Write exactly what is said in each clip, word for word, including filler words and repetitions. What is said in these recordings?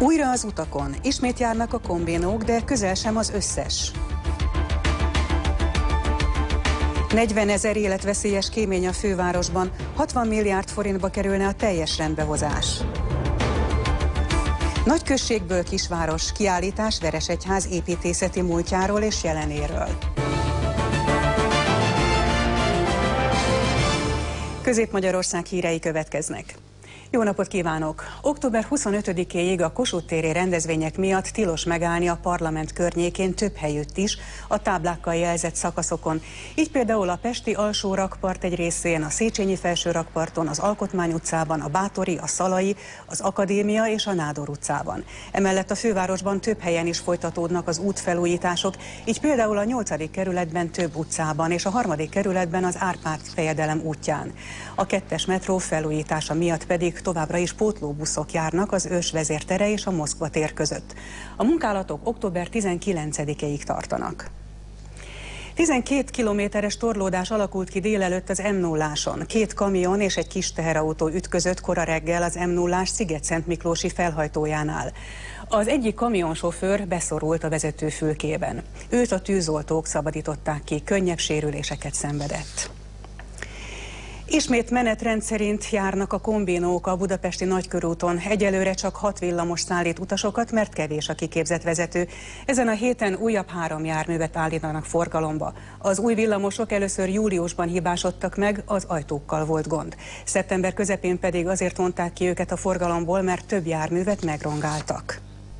Újra az utakon. Ismét járnak a kombinók, de közel sem az összes. negyvenezer életveszélyes kémény a fővárosban, hatvan milliárd forintba kerülne a teljes rendbehozás. Nagyközségből kisváros, kiállítás Veresegyház építészeti múltjáról és jelenéről. Közép-Magyarország hírei következnek. Jó napot kívánok! október huszonötödikéig a Kossuth téri rendezvények miatt tilos megállni a parlament környékén több helyütt is, a táblákkal jelzett szakaszokon. Így például a pesti alsó rakpart egy részén, a Széchenyi felső rakparton, az Alkotmány utcában, a Báthori, a Szalai, az Akadémia és a Nádor utcában. Emellett a fővárosban több helyen is folytatódnak az útfelújítások, így például a nyolcadik kerületben több utcában és a harmadik kerületben az Árpád fejedelem útján. A kettes metró felújítása miatt pedig továbbra is pótlóbuszok járnak az Ős vezértere és a Moszkva tér között. A munkálatok október tizenkilencedikéig tartanak. tizenkét kilométeres torlódás alakult ki délelőtt az M nulláson. Két kamion és egy kis teherautó ütközött kora reggel az M nullás Sziget-Szentmiklósi felhajtójánál. Az egyik kamionsofőr beszorult a vezetőfülkében. Őt a tűzoltók szabadították ki, könnyebb sérüléseket szenvedett. Ismét menetrend szerint járnak a kombinók a budapesti Nagykörúton. Egyelőre csak hat villamos szállít utasokat, mert kevés a kiképzett vezető. Ezen a héten újabb három járművet állítanak forgalomba. Az új villamosok először júliusban hibásodtak meg, az ajtókkal volt gond. Szeptember közepén pedig azért vonták ki őket a forgalomból, mert több járművet megrongáltak.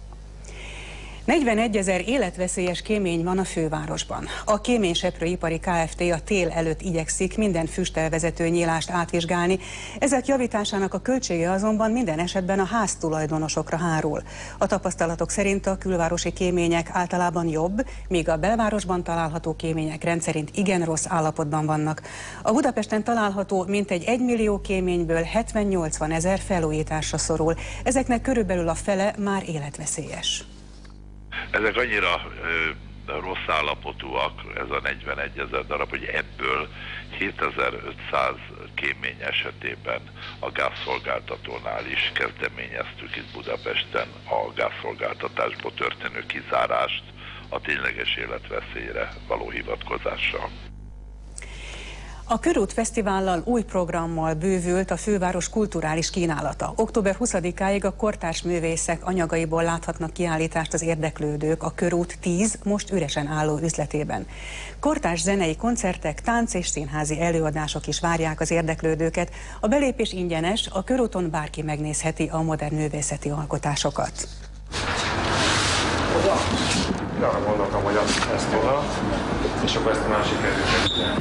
negyvenegyezer életveszélyes kémény van a fővárosban. A Kéményseprőipari Kft. A tél előtt igyekszik minden füstelvezető nyílást átvizsgálni. Ezek javításának a költsége azonban minden esetben a háztulajdonosokra hárul. A tapasztalatok szerint a külvárosi kémények általában jobb, míg a belvárosban található kémények rendszerint igen rossz állapotban vannak. A Budapesten található mintegy egymillió kéményből hetven-nyolcvan ezer felújításra szorul. Ezeknek körülbelül a fele már életveszélyes. Ezek annyira ö, rossz állapotúak, ez a negyvenegyezer darab, hogy ebből hétezer-ötszáz kémény esetében a gázszolgáltatónál is kezdeményeztük itt Budapesten a gázszolgáltatásból történő kizárást a tényleges életveszélyre való hivatkozással. A Körút Fesztivállal új programmal bővült a főváros kulturális kínálata. október huszadikáig a kortárs művészek anyagaiból láthatnak kiállítást az érdeklődők a Körút tíz most üresen álló üzletében. Kortárs zenei koncertek, tánc és színházi előadások is várják az érdeklődőket. A belépés ingyenes, a Körúton bárki megnézheti a modern művészeti alkotásokat. Oda? Arra gondoltam, hogy ezt oda, és akkor ezt a másik előtt.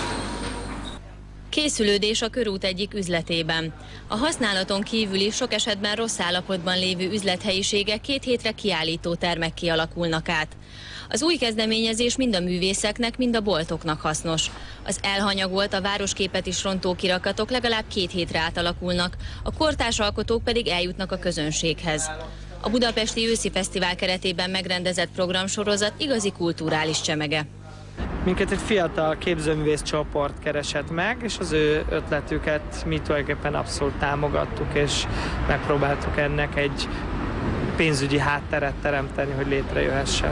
Készülődés a Körút egyik üzletében. A használaton kívüli sok esetben rossz állapotban lévő üzlethelyiségek két hétre kiállító termek kialakulnak át. Az új kezdeményezés mind a művészeknek, mind a boltoknak hasznos. Az elhanyagolt, a városképet is rontó kirakatok legalább két hétre átalakulnak, a kortárs alkotók pedig eljutnak a közönséghez. A Budapesti Őszi Fesztivál keretében megrendezett programsorozat igazi kulturális csemege. Minket egy fiatal képzőművész csoport keresett meg, és az ő ötletüket mi tulajdonképpen abszolút támogattuk, és megpróbáltuk ennek egy pénzügyi hátteret teremteni, hogy létrejöhessen.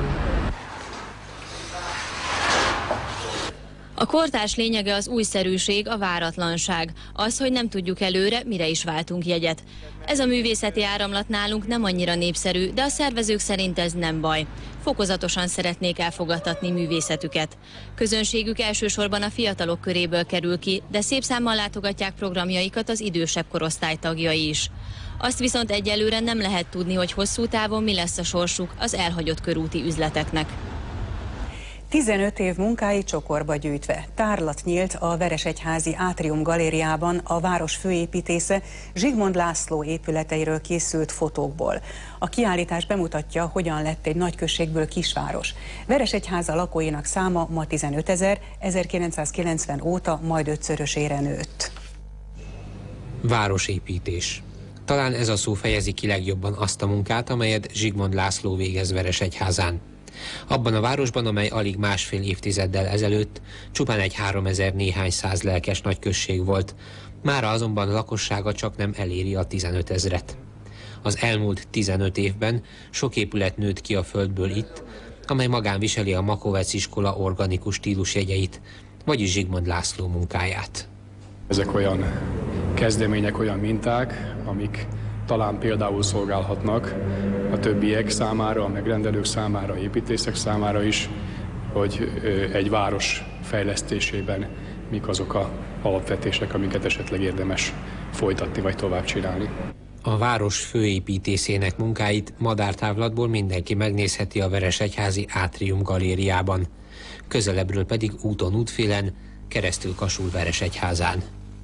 A kortárs lényege az újszerűség, a váratlanság. Az, hogy nem tudjuk előre, mire is váltunk jegyet. Ez a művészeti áramlat nálunk nem annyira népszerű, de a szervezők szerint ez nem baj. Fokozatosan szeretnék elfogadtatni művészetüket. Közönségük elsősorban a fiatalok köréből kerül ki, de szép számmal látogatják programjaikat az idősebb korosztály tagjai is. Azt viszont egyelőre nem lehet tudni, hogy hosszú távon mi lesz a sorsuk az elhagyott körúti üzleteknek. tizenöt év munkái csokorba gyűjtve. Tárlat nyílt a Veresegyházi Átrium galériában a város főépítésze Zsigmond László épületeiről készült fotókból. A kiállítás bemutatja, hogyan lett egy nagyközségből kisváros. Veresegyháza lakóinak száma ma tizenötezer, ezerkilencszázkilencven óta majd ötszörösére nőtt. Városépítés. Talán ez a szó fejezi ki legjobban azt a munkát, amelyet Zsigmond László végez Veresegyházán. Abban a városban, amely alig másfél évtizeddel ezelőtt csupán egy háromezer néhány száz lelkes nagyközség volt, mára azonban a lakossága csak nem eléri a tizenötezret. Az elmúlt tizenöt évben sok épület nőtt ki a földből itt, amely magán viseli a Makovec iskola organikus stílusjegyeit, vagyis Zsigmond László munkáját. Ezek olyan kezdemények, olyan minták, amik talán például szolgálhatnak a többiek számára, a megrendelők számára, építészek számára is, hogy egy város fejlesztésében mik azok a alapvetések, amiket esetleg érdemes folytatni vagy tovább csinálni. A város főépítészének munkáit madártávlatból mindenki megnézheti a Veresegyházi Átrium galériában, közelebbről pedig úton útfélen, keresztül Kasul Veresegyházán.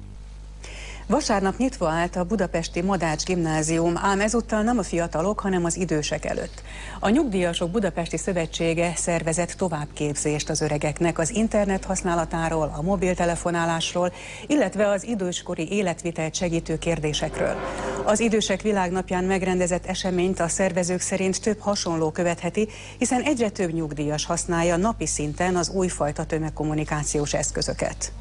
Vasárnap nyitva állt a budapesti Madács gimnázium, ám ezúttal nem a fiatalok, hanem az idősek előtt. A Nyugdíjasok Budapesti Szövetsége szervezett továbbképzést az öregeknek az internet használatáról, a mobiltelefonálásról, illetve az időskori életvitelt segítő kérdésekről. Az Idősek Világnapján megrendezett eseményt a szervezők szerint több hasonló követheti, hiszen egyre több nyugdíjas használja napi szinten az újfajta tömegkommunikációs eszközöket.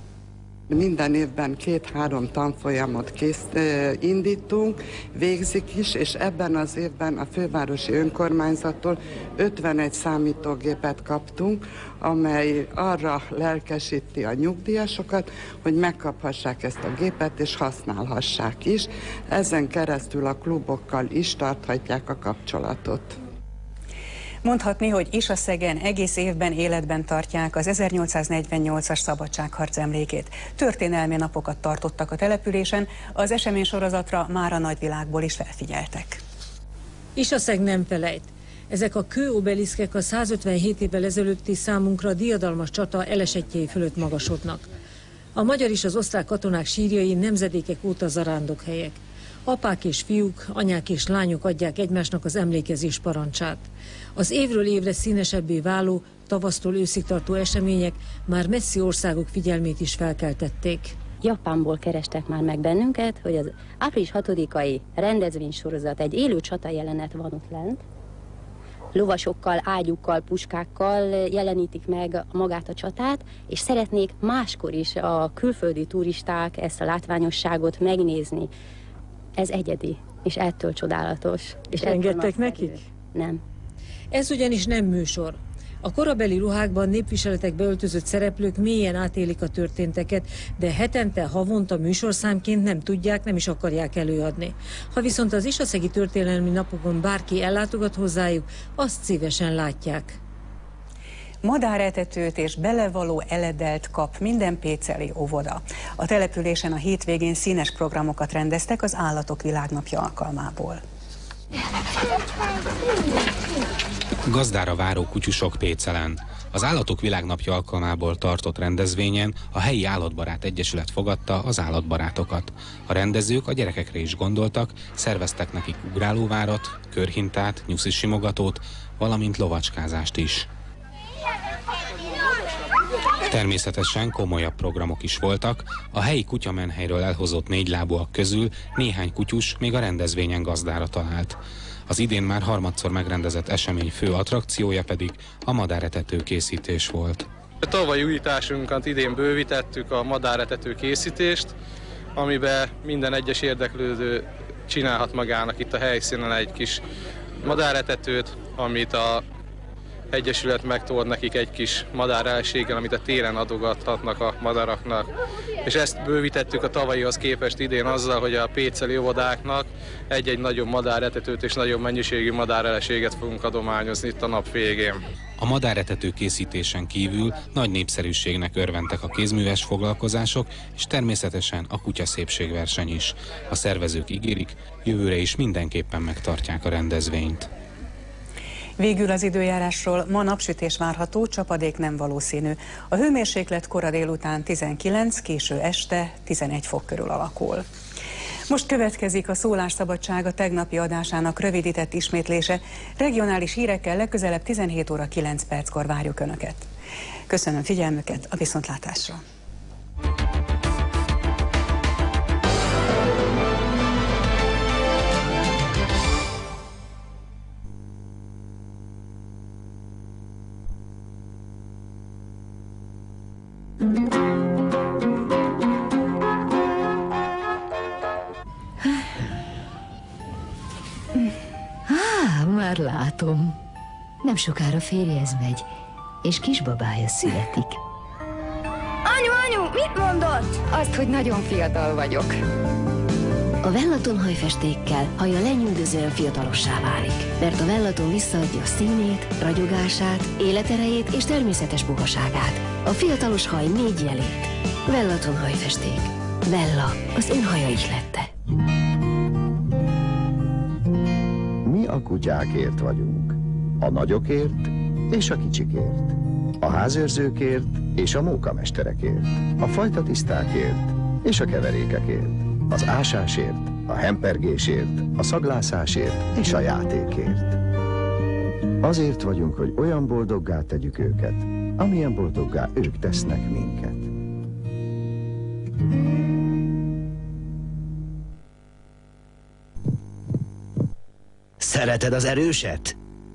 Minden évben két-három tanfolyamot kész, indítunk, végzik is, és ebben az évben a fővárosi önkormányzattól ötvenegy számítógépet kaptunk, amely arra lelkesíti a nyugdíjasokat, hogy megkaphassák ezt a gépet és használhassák is. Ezen keresztül a klubokkal is tarthatják a kapcsolatot. Mondhatni, hogy Isaszegen egész évben életben tartják az ezernyolcszáznegyvennyolcas szabadságharc emlékét. Történelmi napokat tartottak a településen, az eseménysorozatra már a nagyvilágból is felfigyeltek. Isaszeg nem felejt. Ezek a kőobeliszkek a százötvenhét évvel ezelőtti számunkra diadalmas csata elesettjei fölött magasodnak. A magyar és az osztrák katonák sírjai nemzedékek óta zarándokhelyek. Apák és fiúk, anyák és lányok adják egymásnak az emlékezés parancsát. Az évről évre színesebbé váló, tavasztól őszig tartó események már messzi országok figyelmét is felkeltették. Japánból kerestek már meg bennünket, hogy az április hatodikai rendezvénysorozat, egy élő csata jelenet van ott lent. Lovasokkal, ágyukkal, puskákkal jelenítik meg magát a csatát, és szeretnék máskor is a külföldi turisták ezt a látványosságot megnézni. Ez egyedi, és ettől csodálatos. És engedtek nekik? Nem. Ez ugyanis nem műsor. A korabeli ruhákban népviseletekbe öltözött szereplők mélyen átélik a történteket, de hetente, havonta műsorszámként nem tudják, nem is akarják előadni. Ha viszont az isaszegi történelmi napokon bárki ellátogat hozzájuk, azt szívesen látják. Madáretetőt és belevaló eledelt kap minden péceli óvoda. A településen a hétvégén színes programokat rendeztek az Állatok Világnapja alkalmából. Gazdára váró kutyusok Pécelen. Az Állatok Világnapja alkalmából tartott rendezvényen a helyi Állatbarát Egyesület fogadta az állatbarátokat. A rendezők a gyerekekre is gondoltak, szerveztek nekik ugrálóvárat, körhintát, nyuszisimogatót, valamint lovacskázást is. Természetesen komolyabb programok is voltak, a helyi kutyamenhelyről elhozott négylábúak közül néhány kutyus még a rendezvényen gazdára talált. Az idén már harmadszor megrendezett esemény fő attrakciója pedig a madáretető készítés volt. A tavalyi újításunkat idén bővítettük a madáretető készítést, amiben minden egyes érdeklődő csinálhat magának itt a helyszínen egy kis madáretetőt, amit a Egyesület megtold nekik egy kis madárelséggel, amit a téren adogathatnak a madaraknak. És ezt bővítettük a tavalyihoz képest idén azzal, hogy a péceli óvodáknak egy-egy nagyobb madáretetőt és nagyobb mennyiségű madárelséget fogunk adományozni itt a nap végén. A madáretető készítésen kívül nagy népszerűségnek örventek a kézműves foglalkozások, és természetesen a kutyaszépségverseny is. A szervezők ígérik, jövőre is mindenképpen megtartják a rendezvényt. Végül az időjárásról: ma napsütés várható, csapadék nem valószínű. A hőmérséklet kora délután tizenkilenc, késő este tizenegy fok körül alakul. Most következik a szólásszabadság a tegnapi adásának rövidített ismétlése. Regionális hírekkel legközelebb tizenhét óra kilenc perckor várjuk Önöket. Köszönöm figyelmüket, a viszontlátásra! Á, már látom. Nem sokára férjhez megy, és kisbabája születik. Anyu, anyu, mit mondott? Azt, hogy nagyon fiatal vagyok. A Vellaton hajfestékkel haja lenyűgözően fiatalossá válik, mert a Vellaton visszaadja színét, ragyogását, életerejét és természetes puhaságát. A fiatalos haj négy jelét. Vellaton hajfesték. Bella, az ön haja ihlette. Mi a kutyákért vagyunk. A nagyokért és a kicsikért. A házőrzőkért és a mókamesterekért. A fajtatisztákért és a keverékekért. Az ásásért, a hempergésért, a szaglászásért és a játékért. Azért vagyunk, hogy olyan boldoggá tegyük őket, amilyen boldoggá ők tesznek minket. Szereted az erőset?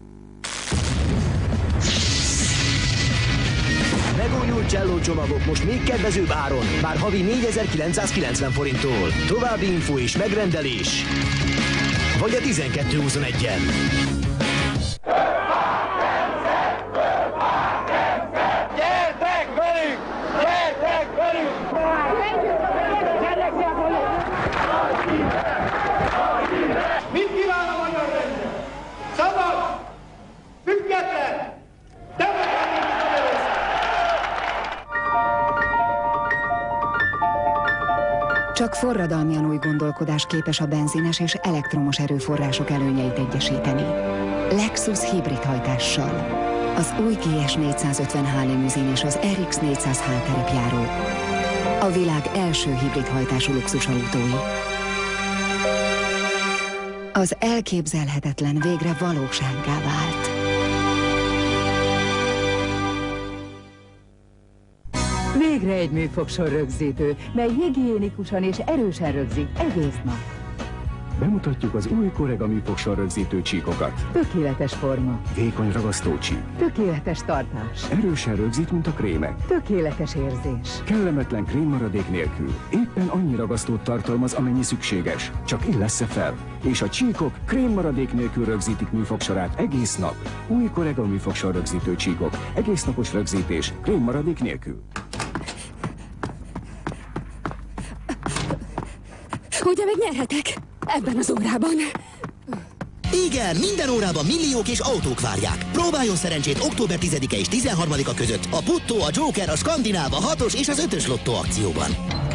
Megújult Cello csomagok most még kedvezőbb áron, már havi négyezer-kilencszázkilencven forinttól. További info és megrendelés. Vagy a tizenkettő huszonegyen. Gyertek velünk! Gyertek velünk! Mit kíván a magyar rendszer? Szabad! Független! Csak forradalmian új gondolkodás képes a benzines és elektromos erőforrások előnyeit egyesíteni. Lexus hibrid hajtással. Az új gé es négyszázötven há limuzin és az er iksz négyszáz há terepjáró. A világ első hibrid hajtású luxusautói. Az elképzelhetetlen végre valósággá vált. Végre egy műfogsor rögzítő, mely higiénikusan és erősen rögzít egész nap. Bemutatjuk az új Corega műfogsor rögzítő csíkokat. Tökéletes forma. Vékony ragasztó csík. Tökéletes tartás. Erősen rögzít, mint a krémek. Tökéletes érzés. Kellemetlen krémmaradék nélkül. Éppen annyi ragasztót tartalmaz, amennyi szükséges. Csak illessze fel. És a csíkok krémmaradék nélkül rögzítik műfogsorát egész nap. Új Corega műfogsor rögzítő csíkok. Egész napos rögzítés, krémmaradék nélkül. Ugye még nyerhetek ebben az órában? Igen, minden órában milliók és autók várják. Próbáljon szerencsét október tizedike és tizenharmadika között a Puttó, a Joker, a Skandináv, a hatos és az ötös lottó akcióban.